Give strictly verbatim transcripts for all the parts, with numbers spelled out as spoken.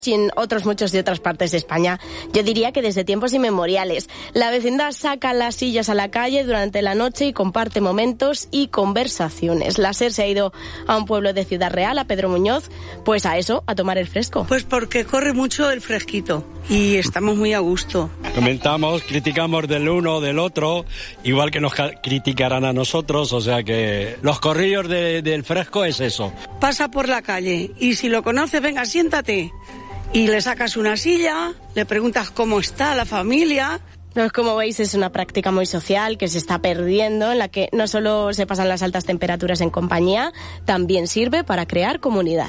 y en otros muchos de otras partes de España. Yo diría que desde tiempos inmemoriales. La vecindad saca las sillas a la calle durante la noche y comparte momentos y conversaciones. La SER se ha ido a un pueblo de Ciudad Real, a Pedro Muñoz, pues a eso, a tomar el fresco. Pues porque corre mucho el fresquito y estamos muy a gusto. Comentamos, criticamos del uno o del otro, igual que nos criticarán a nosotros, o sea que los corrillos de, del fresco es eso. Pasa por la calle y si lo conoces, venga, siéntate. Y le sacas una silla, le preguntas cómo está la familia. Pues como veis es una práctica muy social que se está perdiendo, en la que no solo se pasan las altas temperaturas en compañía, también sirve para crear comunidad.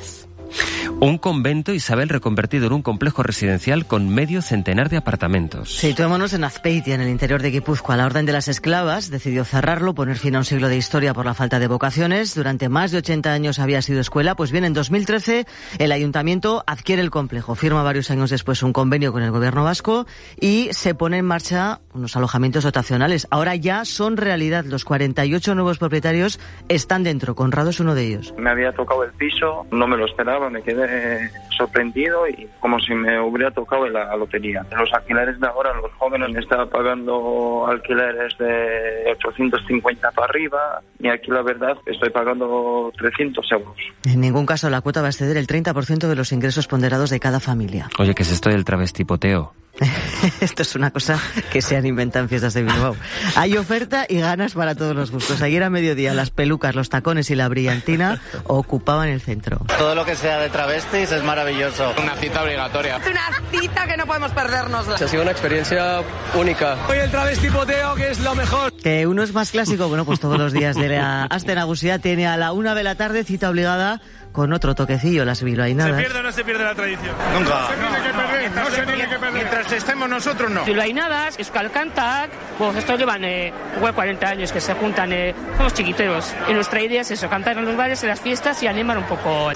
Un convento, Isabel, reconvertido en un complejo residencial con medio centenar de apartamentos. Situémonos en Azpeitia, en el interior de Guipúzcoa. La Orden de las Esclavas decidió cerrarlo, poner fin a un siglo de historia por la falta de vocaciones. Durante más de ochenta años había sido escuela. Pues bien, en dos mil trece el ayuntamiento adquiere el complejo, firma varios años después un convenio con el gobierno vasco y se pone en marcha unos alojamientos dotacionales. Ahora ya son realidad. Los cuarenta y ocho nuevos propietarios están dentro. Conrado es uno de ellos. Me había tocado el piso, no me lo esperaba, me quedé sorprendido y como si me hubiera tocado en la lotería. Los alquileres de ahora, los jóvenes están pagando alquileres de ochocientos cincuenta para arriba y aquí la verdad estoy pagando trescientos euros. En ningún caso la cuota va a exceder el treinta por ciento de los ingresos ponderados de cada familia. Oye, ¿qué es esto del travestipoteo? Esto es una cosa que se han inventado en fiestas de Bilbao. Hay oferta y ganas para todos los gustos. Ayer a mediodía las pelucas, los tacones y la brillantina ocupaban el centro. Todo lo que sea de travestis es maravilloso. Una cita obligatoria. Es una cita que no podemos perdernos. Ha sido una experiencia única. Hoy el travestipoteo, que es lo mejor. Que uno es más clásico, bueno, pues todos los días de la Aste Nagusia tiene a la una de la tarde cita obligada con otro toquecillo, las bilbainadas. ¿Se pierde o no se pierde la tradición? Nunca. No se tiene que perder, no se tiene que perder. Mientras estemos nosotros, no. Bilbainadas, Euskal Kantak, pues estos llevan eh, cuarenta años que se juntan, eh, somos chiquiteros. Y nuestra idea es eso, cantar en los bares, en las fiestas y animar un poco.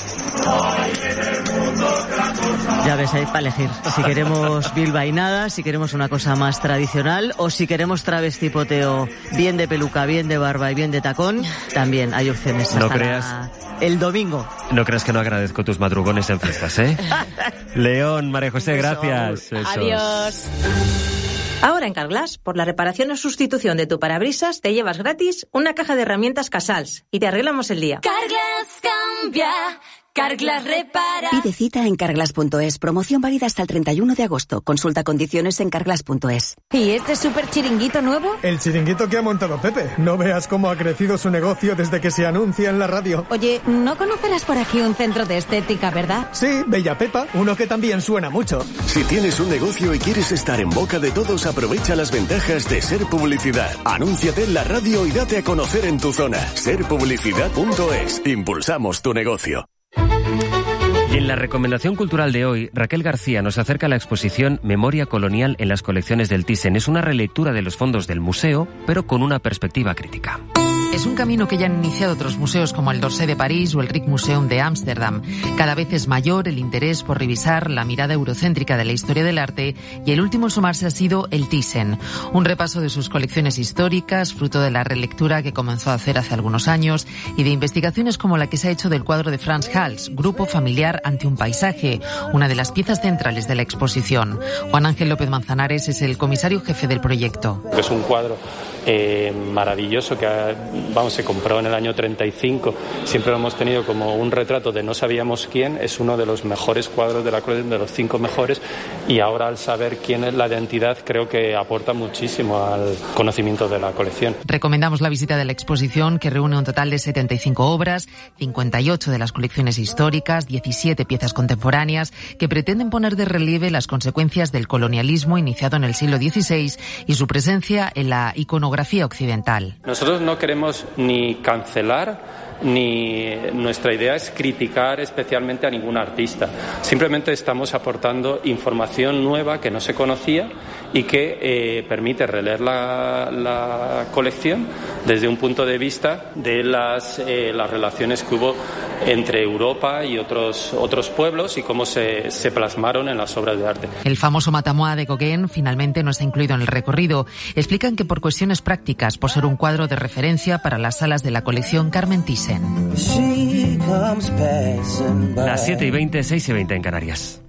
Ya ves, hay para elegir. Si queremos bilbainadas, si queremos una cosa más tradicional o si queremos travestipoteo bien de peluca, bien de barba y bien de tacón, también hay opciones. No hasta creas... la... el domingo. No creas que no agradezco tus madrugones en fiestas, ¿eh? León, María José, gracias. Eso. Adiós. Ahora en Carglass, por la reparación o sustitución de tu parabrisas, te llevas gratis una caja de herramientas Casals y te arreglamos el día. Carglass cambia, Carglass repara. Pide cita en carglass punto es. Promoción válida hasta el treinta y uno de agosto. Consulta condiciones en carglass punto es. ¿Y este súper chiringuito nuevo? El chiringuito que ha montado Pepe. No veas cómo ha crecido su negocio desde que se anuncia en la radio. Oye, ¿no conocerás por aquí un centro de estética, verdad? Sí, Bella Pepa, uno que también suena mucho. Si tienes un negocio y quieres estar en boca de todos, aprovecha las ventajas de Ser Publicidad. Anúnciate en la radio y date a conocer en tu zona. ser publicidad punto es. Impulsamos tu negocio. Y en la recomendación cultural de hoy, Raquel García nos acerca a la exposición Memoria Colonial en las colecciones del Thyssen. Es una relectura de los fondos del museo, pero con una perspectiva crítica. Es un camino que ya han iniciado otros museos como el d'Orsay de París o el Rijksmuseum de Ámsterdam. Cada vez es mayor el interés por revisar la mirada eurocéntrica de la historia del arte y el último en sumarse ha sido el Thyssen. Un repaso de sus colecciones históricas, fruto de la relectura que comenzó a hacer hace algunos años y de investigaciones como la que se ha hecho del cuadro de Frans Hals, Grupo familiar ante un paisaje, una de las piezas centrales de la exposición. Juan Ángel López Manzanares es el comisario jefe del proyecto. Es un cuadro eh, maravilloso que ha, vamos, se compró en el año treinta y cinco. Siempre lo hemos tenido como un retrato de no sabíamos quién. Es uno de los mejores cuadros de la colección, de los cinco mejores, y ahora al saber quién es la identidad creo que aporta muchísimo al conocimiento de la colección. Recomendamos la visita de la exposición, que reúne un total de setenta y cinco obras, cincuenta y ocho de las colecciones históricas, diecisiete piezas contemporáneas que pretenden poner de relieve las consecuencias del colonialismo iniciado en el siglo dieciséis y su presencia en la iconografía occidental. Nosotros no queremos ni cancelar ni nuestra idea es criticar especialmente a ningún artista. Simplemente estamos aportando información nueva que no se conocía y que eh, permite releer la, la colección desde un punto de vista de las, eh, las relaciones que hubo entre Europa y otros, otros pueblos y cómo se, se plasmaron en las obras de arte. El famoso Matamua de Gauguin finalmente no está incluido en el recorrido. Explican que por cuestiones prácticas, por ser un cuadro de referencia para las salas de la colección Carmen Thyssen. Las siete y veinte, seis y veinte en Canarias.